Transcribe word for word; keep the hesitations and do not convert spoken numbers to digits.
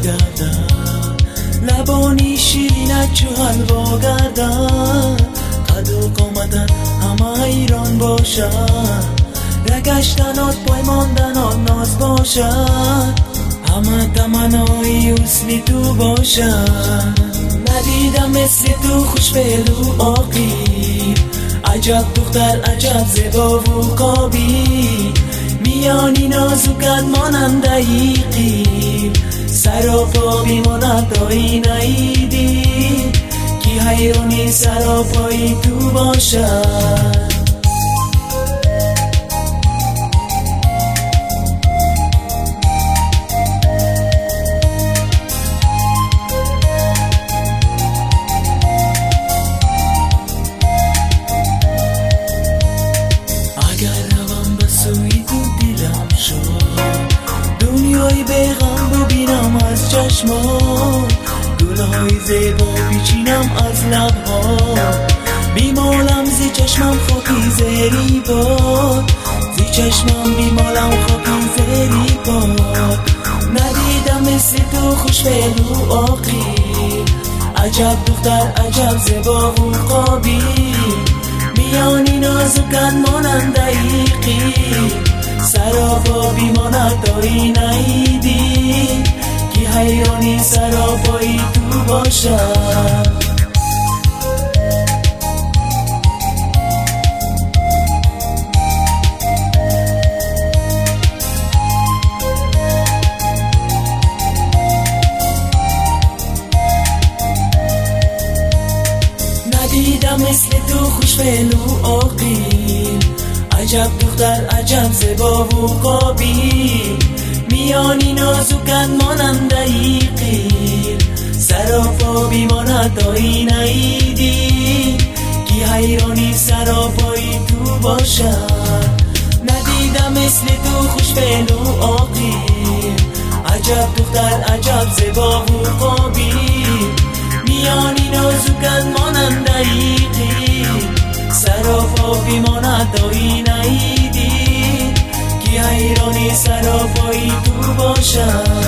گردم، لبانی شیرینت چو حلوا گردم، قد و قامتت همه ایران باشد، رگش تنات پای ماندنات ناز باشد، همه تمنای حسنی تو باشد. ندیدم مثل تو خوش پهلو عاقل، عجب دختر عجب زیبا و قابل، میانی نازکت مانند عقیل، سراپا بیماند آینه‌ای که حیرانی سراپایی تو باشد. دنیای بیغم ببینم از چشمات، گلهای زیبا بیچینم از لبها، بیمالم زی چشمم خاکی زیری باد، زی چشمم بیمالم خاکی زیری باد. ندیدم مثل تو خوش پهلو عاقل، عجب دختر عجب زیبا و قابل، میانی نازکت مانند عقیل، سراپا بیماند آینه‌ای که حیرانی سراپایی تو باشد. ندیدم مثل تو خوش پهلو عاقل، عجب دختر عجب زیبا و قابل، میانی نازکت مانند عقیل، سراپا بیماند آینه‌ای که حیرانی سراپایی تو باشد. ندیدم مثل تو خوش پهلو عاقل، عجب دختر عجب زیبا و قابل، میانی نازکت مانند عقیل، سراپا بیماند آینه‌ای که حیرانی سراپایی تو باشد.